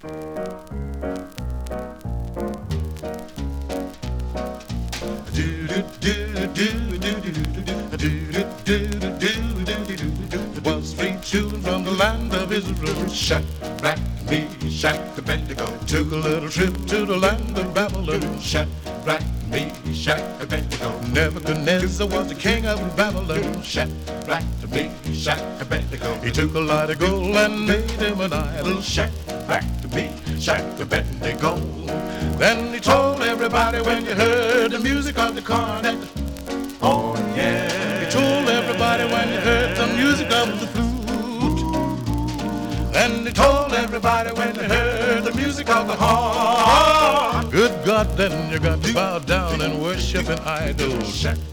Was three children from the land of Israel, Shadrach, Meshach, Abednego, took a little trip to the land of Babylon. Shadrach, Meshach, Abednego. Nebuchadnezzar was the king of Babylon. Shadrach, Meshach, Abednego. He took a lot of gold and made him an idol. Shadrach, Meshach, Abednego. Then he told everybody when you heard the music of the cornet. Oh yeah. He told everybody when you heard the music of the flute. Then he told everybody when you heard the music of the horn. Good God, then you got to bow down and worship an idol.